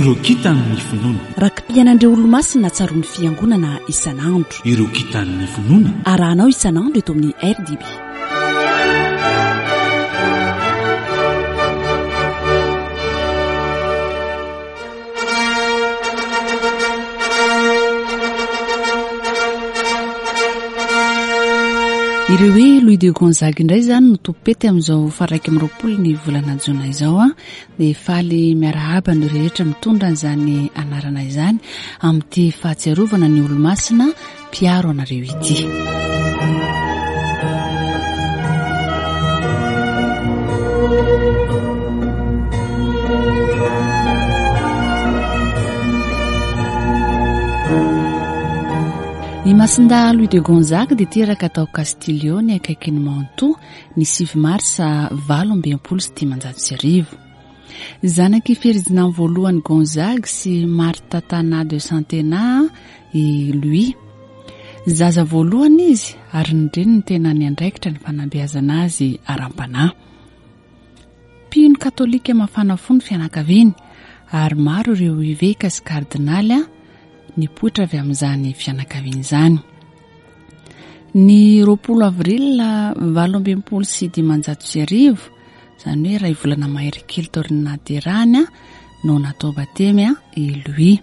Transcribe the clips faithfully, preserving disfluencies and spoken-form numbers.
ireo kitan'ny finoana rakim-pianandreo olo-masina tsaroan'ny fiangonana isan'andro ireo kitan'ny finoana arahanao isan'andro eto amin'ny R D B. Ireo hoe Louis de Gonzague indray zany no tompety amin'izao faraiky amin'ny roapolo ny volana jona izao a dia faly miarahaba ny rehetra mitondra an'izany anarana izany amin'ity fahatsiarovana ny olo-masina mpiaro anareo ity. Ny masinda Louis de Gonzague dia teraka tao Castilio ny akaikin'ny Mantoue ny sivy marsa valo amby epolo sy dimanjato sy arivo. Zanaky Ferdinand voalohany Gonzague sy Martha Tana de Santena i Louis. Zaza voalohany izy ary ny reny ny tena ny andraikitra ny fanabeazana azy aram-panahy. Mpino katolika mafana fony fianakaviany ary maro ireo iveka sy kardinaly ny poitra avy amin'izany fianakaviany izany. Ny roapolo avril valo amby epolo sy dimanjato sy arivo, izany hoe iray volana mahery kely taorina no natao batemy i Louis.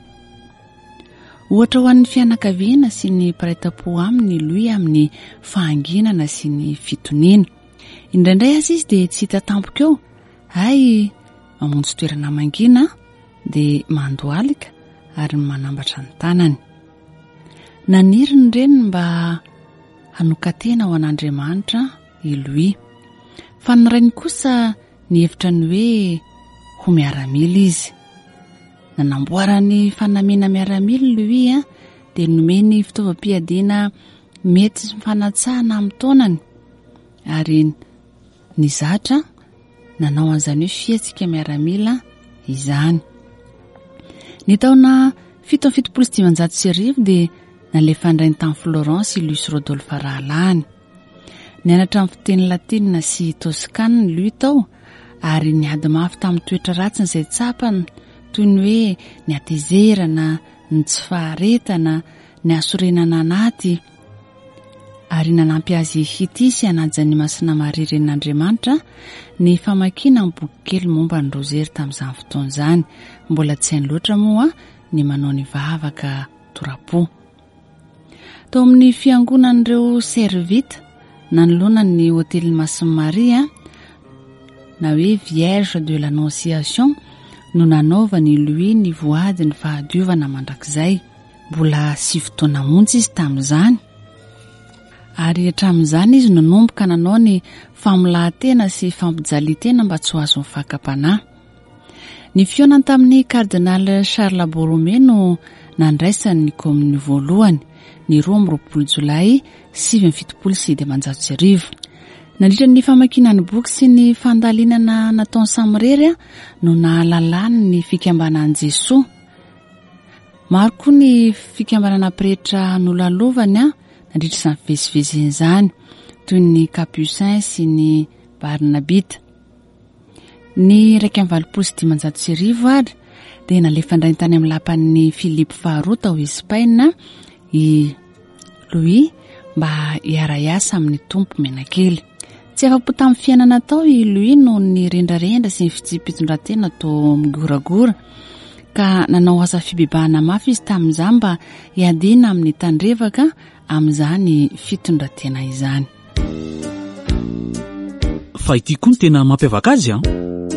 Ohatra ho an'ny fianakaviana sy ny paraita-po aminy Louis amin'ny fahanginana sy ny fitoniana. Indraindray azy izy dia tsy hita tampoka eo, hay mamonjy toerana mangina dia mandoalika ary manambatra ny tanany. Naniry ny reniny mba hanokatena ho an'Andriamanitra i Louis. Fa ny rainy kosa ny hevitra ny hoe ho miaramila izy. Nanamboarany fanamina miaramila Louis dia nomeny fitaovam-piadiana mety sy mifanatsahana amin'ny taonany ary nizatra nanao an'izany hoe fietsika miaramila izany. Ny taona fito amby fitopolo sy dimanjato sy arivo dia nalefa indrainy tamin'ny Florence i Louis Rodolphe rahalany. Nianatra amin'ny fiteny latinina sy toskana Louis tao ary niady mafy tamin'ny toetra ratsiny izay tsapany toy ny hoe ny atezerana, ny tsy faharetana, ny asorenana anaty ary nanampy azy hitisy hanaja ny masina marary ren'Andriamanitra ny famakiana amin'ny boky kely momba ny rozery tamin'izany fotoana izany. Mbola tsy hainy loatra moa ny manao ny vavaka torapo. Tao amin'ny fiangonan'ireo Servite nanoloana ny hôtely Masin'i Maria na hoe Vierge de l'Annonciation no nanaovany Louis ny voady ny fahadiovana mandrakizay. Mbola sivy taona montsy izy tamin'izany. Ary hatramin'izany izy nanomboka nanao ny famolahantena sy fampijaliantena mba tsy ho azo mifakam-panahy. Ny fionany tamin'ny kardinal Charles Borromée no nandraisany ny kominy voalohany ny roa amby roapolo jolay sivy amby fitopolo sy dimanjato sy arivo. Nandritra ny famakinany boky sy ny fandalinana nataony samirery no nahalalany ny fikambanan'i Jesoa. Maro koa ny fikambanana pretra nolalovany nandritra izany fivezivezeny izany toy ny Capucin sy ny Barnabita. Ny raika amby valopolo sy dimanjato sy arivo ary dia nalefa indray tany amin'ny lapan'ny Philippe faharoa tao Espaina i Louis mba hiara-iasa amin'ny tompo menakely. Tsy afa-po tamin'ny fiainana tao i Louis noho ny rendrarendra sy ny fitsim-pitondran-tena toa migoragora ka nanao asa fibebahana mafy izy tamin'izany mba hiadiana amin'ny tandrevaka amin'izany fitondran-tena izany. Fa ity koa ny tena mampiavaka azy an?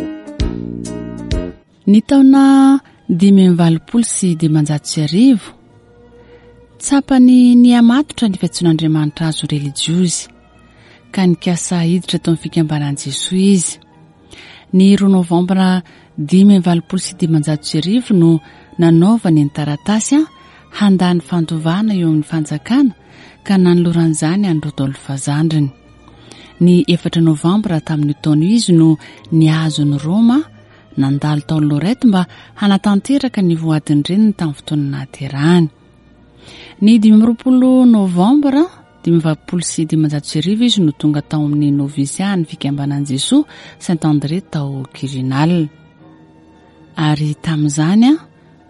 Ny taona dimy amby valopolo sy dimanjato sy arivo tsapany ny amatotra ny fiantsoan'Andriamanitra azo religiozy ka nikasa hiditra tao amin'ny fikambanan'i Jesoa izy. Ny roa novambra dimy amby valopolo sy dimanjato sy arivo no nanaovany ny taratasy handany fantovana eo amin'ny fanjakana ka nanoloran'izany any Rodolphe Zandriny. Ny efatra novambra tamin'ny taona izy no niazo ny Roma nandalo tao Lorette mba hanatanteraka ny voadiny reniny tamin'ny fotoana nahaterahany. Ny dimy amby roapolo novambra dimy valopolo sy dimanjato sy arivo izy no tonga tao amin'ny novisiany fikambanan'i Jesoa Saint André tao Quirinal. Ary tamin'izany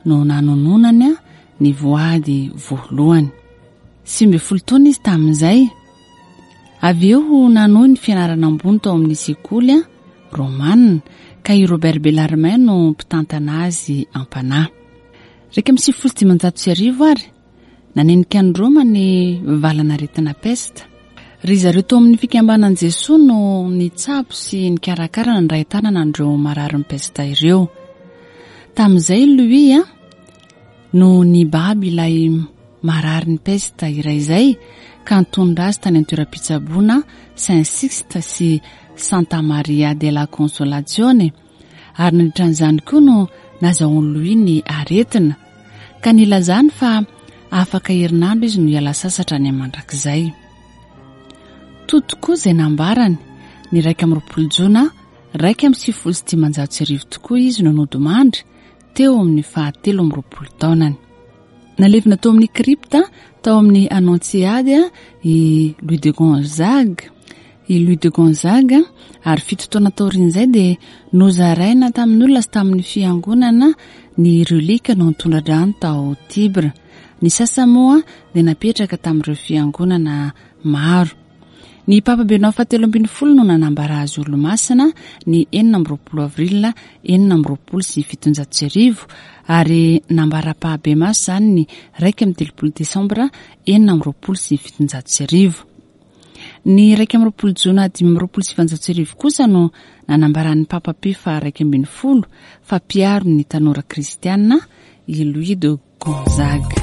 no nanononany a ny voady voalohany. Sivy ambin'ny folo taona izy tamin'izay. Avy eo nanohy ny fianarana ambony tao amin'ny sekoly a Romanina ka i Robert Bellarmine no mpitantana azy ampanahy. Raika amin'ny sivy folo sy dimanjato sy arivo ary nanenika ny Roma ny valanaretina peste. Ry zareo tao amin'ny fikambanan'i Jesosy no nitsabo sy nikarakara ny ray tanana andreo marary ny peste ireo. Tamin'izay Louis a no nibaby ilay marary ny peste iray izay ka nitondra azy tany an-toeram-pitsaboana Saint Sixte sy Santa Maria della Consolazione ary nandritran'izany koa no nazahoan'i Louis ny aretina ka nilazany fa afaka herinandro izy no hiala sasatra ny mandrakizay. Totokoa izay nambarany ny raika amin'ny roapolo jona raika amin'ny sivy folo sy dimanjato sy arivo tokoa izy no nodimandry teo amin'ny fahatelo amin'ny roapolo taonany. Nalevina tao amin'ny kripta tao amin'ny Annonciade i Louis de Gonzague. I Louis de Gonzague ary fito taona taorian'izay dia nozaraina tamin'ny olona sy tamin'ny fiangonana ny relika no nitondra-drano tao Tibre. Ny sasany moa dia napetraka tamin'ireo fiangonana maro. Ny Papa Benoît fahatelo ambin'ny folo no nanambara azy olo-masina ny enina amby roapolo avrila enina amby roapolo sy fitonjato sy arivo ary nambara Pahabema izany ny raika amby telopolo desambra enina amby roapolo sy fitonjato sy arivo. Ny raika amby roapolo jona dimy amby roapolo sy sivanjato sy arivo kosa no nanambaran'ny Papa Pio fa raika ambin'ny folo fa mpiaro ny tanora kristiana i Louis de Gonzague.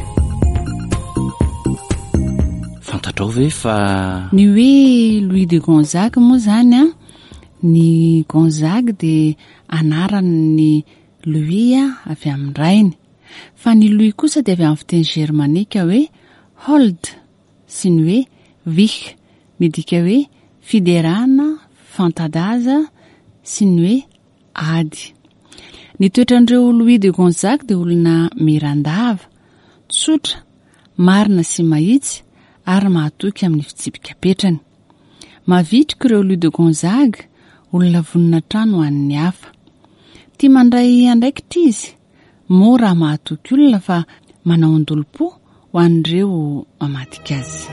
Fantatrao ve fa ny hoe Louis de Gonzague moa zany a ny Gonzague dia anaran'ny Louis a avy amin'ny rainy fa ny Louis kosa dia avy amin'ny fiteny germanika hoe hold sy ny hoe vich midika hoe fiderana, fantadaza sy ny hoe ady. Ny toetrandreo Louis de Gonzague dia olona mirandava, tsotra, marina sy mahitsy ary mahatoky amin'ny fitsipika-petrany. Mavitrika ireo Louis de Gonzague olona vonina trano an'ny hafa. Tia mandray andraikitra izy, mora mahatoky olona fa manao andolo-po ho an'ireo mamadika azy.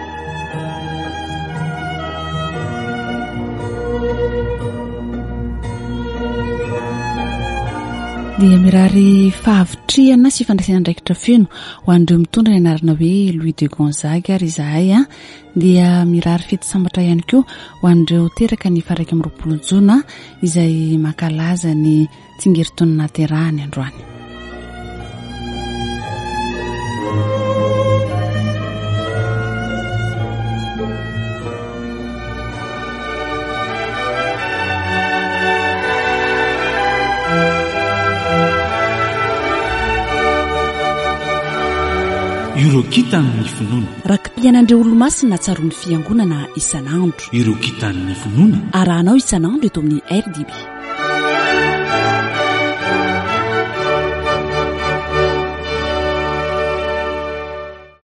Dia mirary fahavitriana sy fandraisana andraikitra feno ho an'ireo mitondra ny anarana hoe Louis de Gonzague ary izahay a dia mirary fety sambatra ihany koa ho an'ireo teraka ny faraika amin'ny roapolo jona izay mankalaza ny tsingeritaona naterahany androany. Ireo kitany finoana rakim-pianandreo olo-masina tsaron'ny fiangonana isan'andro. Ireo kitany finoana arahanao isan'andro eto amin'ny R D B.